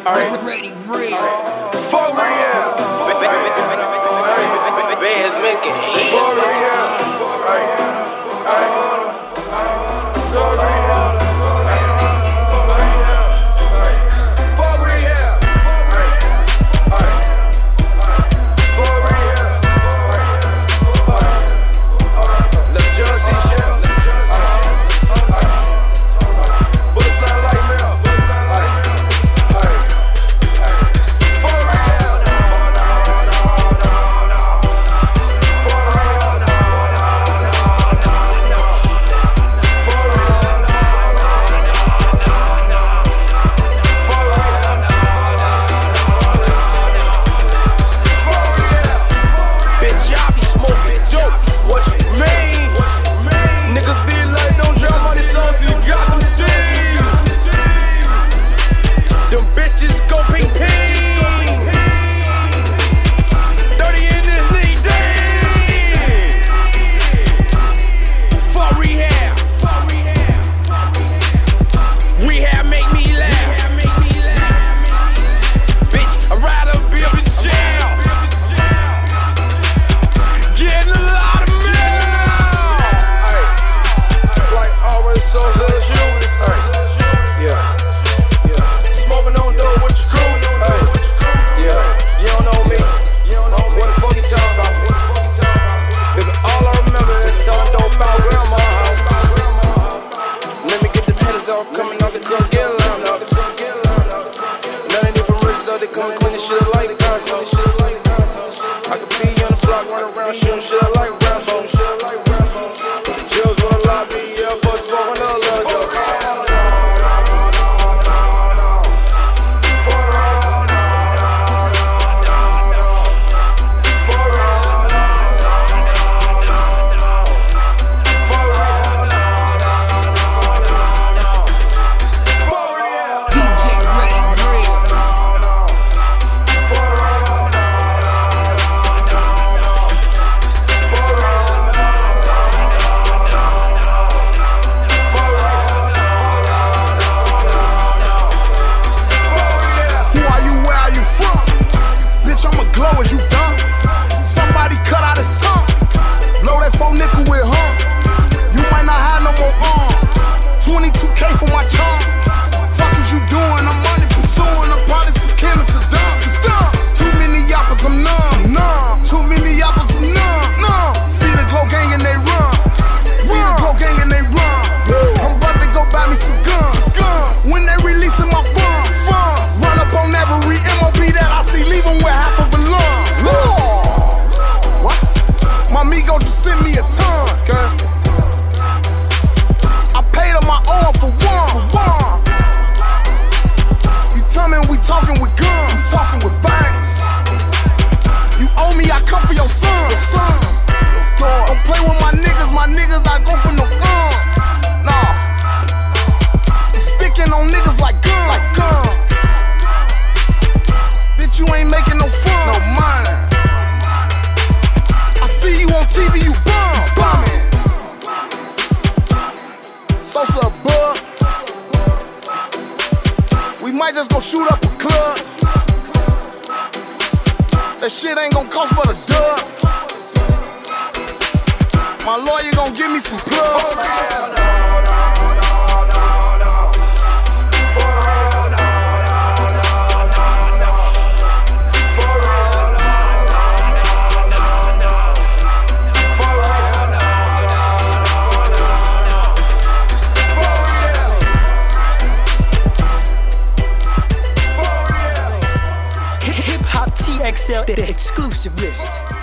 Ready, real. For real. Bands making heat. For real. Coming out the drug get loud, nothing different riches out, they coming clean this shit like guns. I could be on the block, running around, shooting shit like Rambo. Chills with a lobby, yeah, for smoking a little dope. As you done, somebody cut out his tongue. Blow that 4 nickel with You might not have no more arm. 22K for my charm. Fuck is you doing? I'm money pursuing. I'm probably some cannabis done. Too many yappers, I'm numb. Too many yappers, I'm numb. See the Glow gang and they run. I'm about to go buy me some guns. When they releasing my funds, run up on every MOB that I see, leave them with half of a lung. What? My amigo just sent me a ton. I paid on my own for one. You tell me we talking with guns, we talking with banks. You owe me, I come for your son. Don't play with my niggas, I go for no gun. Nah, I'm sticking on niggas like gun. Bitch, you ain't making no fun, no money. I see you on TV, you bumming. Sosa bug. We might just go shoot up a club. That shit ain't gon' cost but a dub. My lawyer gon' give me some plug. Hip Hop TXL, the exclusive list.